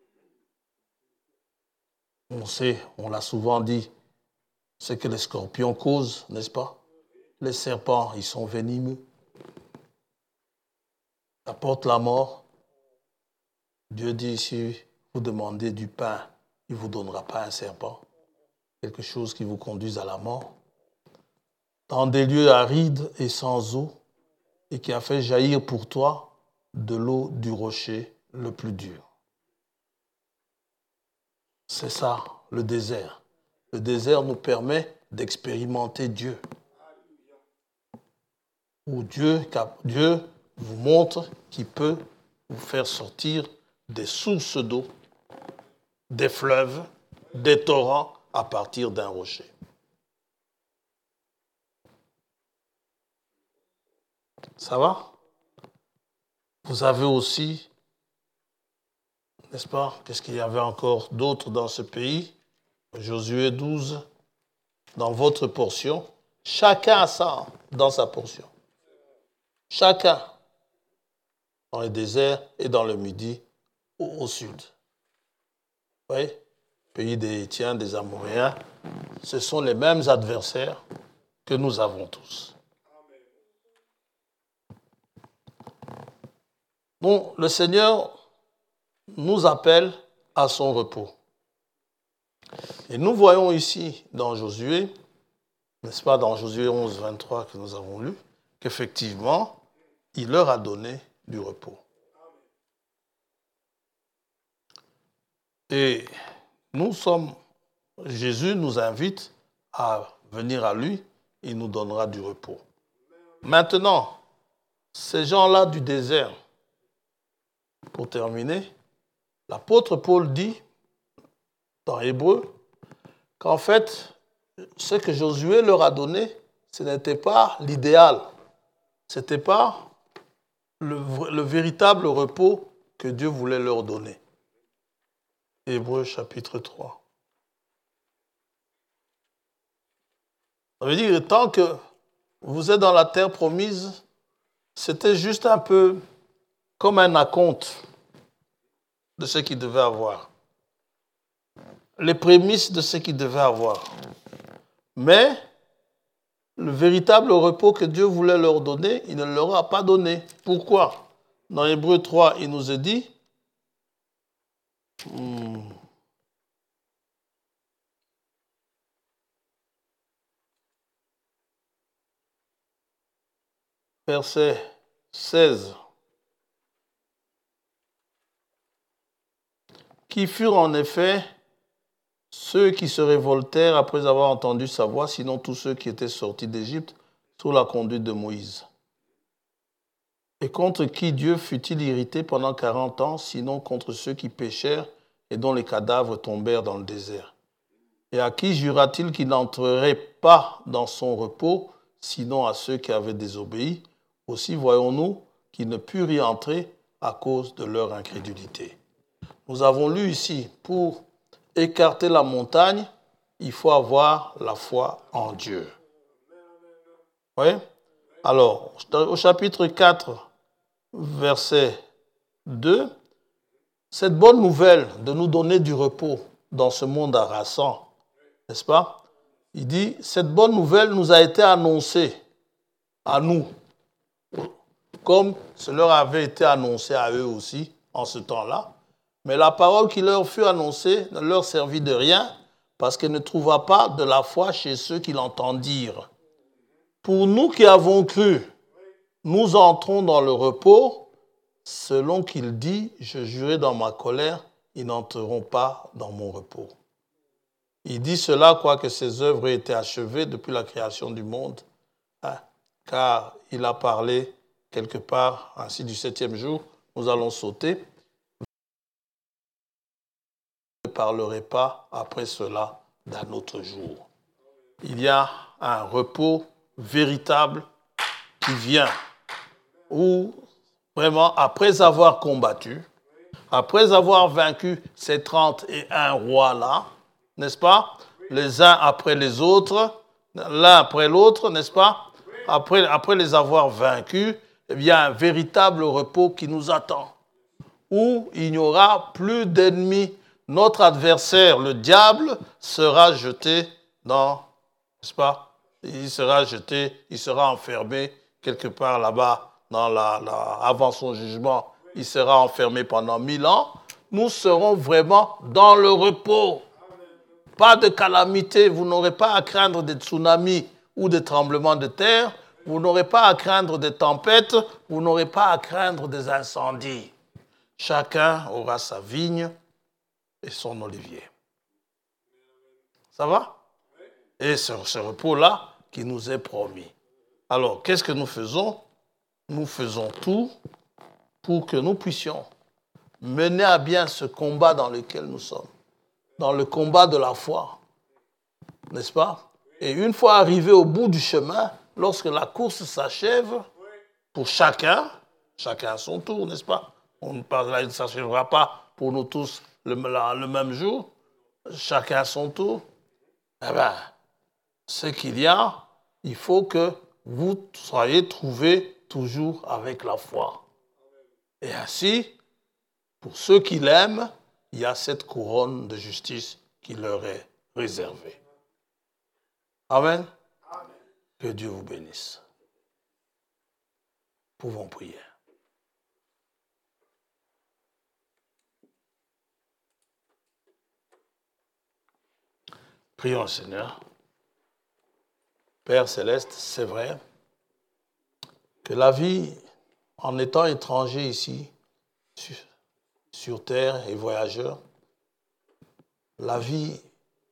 On sait, on l'a souvent dit, ce que les scorpions causent, n'est-ce pas? Les serpents, ils sont venimeux. Ils apportent la mort. Dieu dit, si vous demandez du pain, il ne vous donnera pas un serpent. Quelque chose qui vous conduise à la mort. Dans des lieux arides et sans eau, et qui a fait jaillir pour toi de l'eau du rocher le plus dur. C'est ça, le désert. Le désert nous permet d'expérimenter Dieu. Où Dieu, Dieu vous montre qu'il peut vous faire sortir des sources d'eau, des fleuves, des torrents à partir d'un rocher. Ça va? Vous avez aussi, n'est-ce pas, qu'est-ce qu'il y avait encore d'autre dans ce pays? Josué douze, dans votre portion, chacun a ça dans sa portion. Chacun, dans le désert et dans le midi, au, au sud. Oui, pays des Hétiens, des Amoréens, ce sont les mêmes adversaires que nous avons tous. Bon, le Seigneur nous appelle à son repos. Et nous voyons ici dans Josué, n'est-ce pas, dans Josué onze, vingt-trois que nous avons lu, qu'effectivement, il leur a donné du repos. Et nous sommes, Jésus nous invite à venir à lui, il nous donnera du repos. Maintenant, ces gens-là du désert, pour terminer, l'apôtre Paul dit, dans Hébreu, qu'en fait, ce que Josué leur a donné, ce n'était pas l'idéal. Ce n'était pas le, le véritable repos que Dieu voulait leur donner. Hébreux chapitre trois. Ça veut dire que tant que vous êtes dans la terre promise, c'était juste un peu comme un acompte de ce qu'ils devaient avoir. Les prémices de ce qu'ils devaient avoir. Mais le véritable repos que Dieu voulait leur donner, il ne leur a pas donné. Pourquoi? Dans Hébreux trois, il nous est dit, hmm, verset seize, qui furent en effet ceux qui se révoltèrent après avoir entendu sa voix, sinon tous ceux qui étaient sortis d'Égypte sous la conduite de Moïse. Et contre qui Dieu fut-il irrité pendant quarante ans, sinon contre ceux qui péchèrent et dont les cadavres tombèrent dans le désert? Et à qui jura-t-il qu'il n'entrerait pas dans son repos, sinon à ceux qui avaient désobéi? Aussi voyons-nous qu'ils ne purent y entrer à cause de leur incrédulité. Nous avons lu ici, pour écarter la montagne, il faut avoir la foi en Dieu. Oui? Alors, au chapitre quatre, verset deux, cette bonne nouvelle de nous donner du repos dans ce monde harassant, n'est-ce pas? Il dit, cette bonne nouvelle nous a été annoncée à nous, comme cela avait été annoncé à eux aussi en ce temps-là. Mais la parole qui leur fut annoncée ne leur servit de rien parce qu'elle ne trouva pas de la foi chez ceux qui l'entendirent. Pour nous qui avons cru, nous entrons dans le repos, selon qu'il dit, je jurai dans ma colère ils n'entreront pas dans mon repos. Il dit cela, quoique ses œuvres aient été achevées depuis la création du monde, hein, car il a parlé quelque part, ainsi du septième jour, nous allons sauter. Je ne parlerai pas après cela d'un autre jour. Il y a un repos véritable qui vient, où vraiment, après avoir combattu, après avoir vaincu ces trente et un rois-là, n'est-ce pas? Les uns après les autres, l'un après l'autre, n'est-ce pas? Après, après les avoir vaincus, il y a un véritable repos qui nous attend, où il n'y aura plus d'ennemis. Notre adversaire, le diable, sera jeté dans, n'est-ce pas? Il sera jeté, il sera enfermé quelque part là-bas, dans la, la, avant son jugement. Il sera enfermé pendant mille ans. Nous serons vraiment dans le repos. Pas de calamité. Vous n'aurez pas à craindre des tsunamis ou des tremblements de terre. Vous n'aurez pas à craindre des tempêtes. Vous n'aurez pas à craindre des incendies. Chacun aura sa vigne et son olivier. Ça va? Et c'est ce repos-là qui nous est promis. Alors, qu'est-ce que nous faisons? Nous faisons tout pour que nous puissions mener à bien ce combat dans lequel nous sommes, dans le combat de la foi, n'est-ce pas? Et une fois arrivé au bout du chemin, lorsque la course s'achève, pour chacun, chacun à son tour, n'est-ce pas? On ne s'achèvera pas pour nous tous le, la, le même jour, chacun à son tour. Eh bien, ce qu'il y a, il faut que vous soyez trouvés toujours avec la foi. Et ainsi, pour ceux qui l'aiment, il y a cette couronne de justice qui leur est réservée. Amen. Amen. Que Dieu vous bénisse. Pouvons prier. Prions, Seigneur. Père céleste, c'est vrai que la vie, en étant étranger ici, sur, sur terre et voyageur, la vie,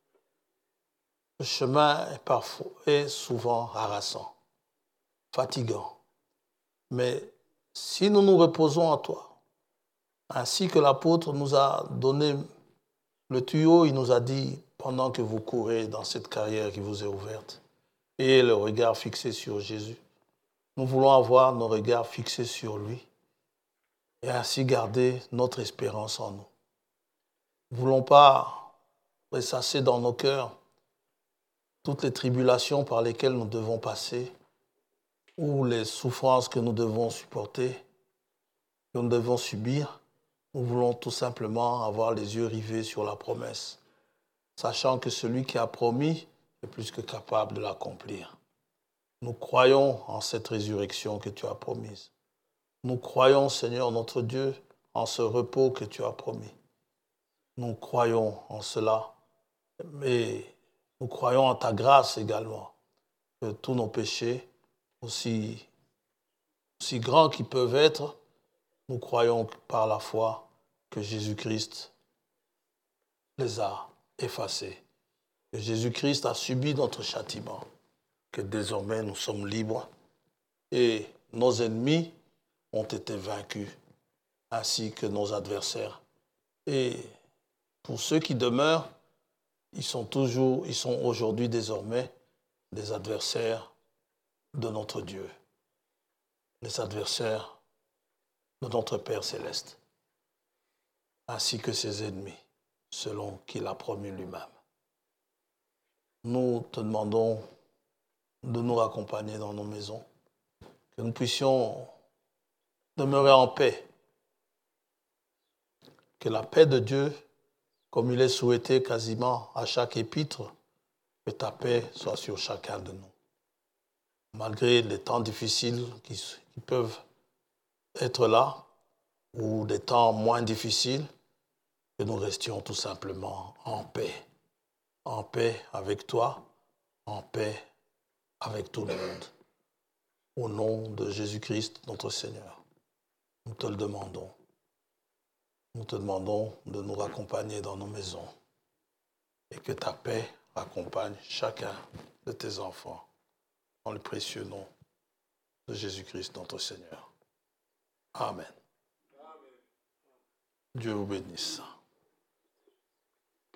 le chemin est parfois est souvent harassant, fatigant. Mais si nous nous reposons en toi, ainsi que l'apôtre nous a donné le tuyau, il nous a dit, pendant que vous courez dans cette carrière qui vous est ouverte, et le regard fixé sur Jésus, nous voulons avoir nos regards fixés sur lui et ainsi garder notre espérance en nous. Nous ne voulons pas ressasser dans nos cœurs toutes les tribulations par lesquelles nous devons passer ou les souffrances que nous devons supporter, que nous devons subir. Nous voulons tout simplement avoir les yeux rivés sur la promesse, sachant que celui qui a promis est plus que capable de l'accomplir. Nous croyons en cette résurrection que tu as promise. Nous croyons, Seigneur notre Dieu, en ce repos que tu as promis. Nous croyons en cela, mais nous croyons en ta grâce également, que tous nos péchés, aussi, aussi grands qu'ils peuvent être, nous croyons par la foi que Jésus-Christ les a effacés, que Jésus-Christ a subi notre châtiment, que désormais nous sommes libres et nos ennemis ont été vaincus, ainsi que nos adversaires. Et pour ceux qui demeurent, ils sont toujours, ils sont aujourd'hui désormais des adversaires de notre Dieu, les adversaires de notre Père céleste, ainsi que ses ennemis, selon qu'il a promis lui-même. Nous te demandons de nous accompagner dans nos maisons, que nous puissions demeurer en paix, que la paix de Dieu, comme il est souhaité quasiment à chaque épître, que ta paix soit sur chacun de nous. Malgré les temps difficiles qui, qui peuvent être là, ou des temps moins difficiles, que nous restions tout simplement en paix, en paix avec toi, en paix avec tout le monde. Au nom de Jésus-Christ, notre Seigneur, nous te le demandons. Nous te demandons de nous raccompagner dans nos maisons et que ta paix accompagne chacun de tes enfants dans le précieux nom de Jésus-Christ, notre Seigneur. Amen. Dieu vous bénisse.